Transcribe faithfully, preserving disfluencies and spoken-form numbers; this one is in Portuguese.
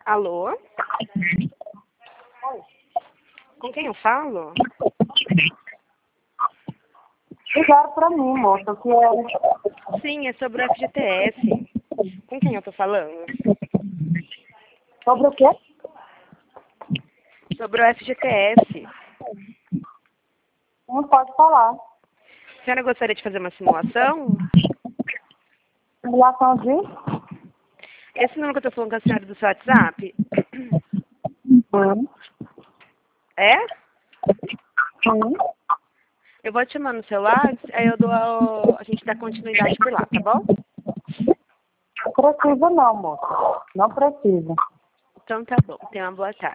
Alô? Oi. Com quem eu falo? Ligaram pra mim, moça, que é... Sim, é sobre o F G T S. Com quem eu tô falando? Sobre o quê? Sobre o F G T S. Não pode falar. A senhora gostaria de fazer uma simulação? Simulação de? Esse número que eu tô falando com a senhora do seu WhatsApp? Hum. É? Hum. Eu vou te chamar no celular, aí eu dou a, a gente dá continuidade por lá, tá bom? Não precisa não, moça. Não precisa. Então tá bom. Tenha uma boa tarde.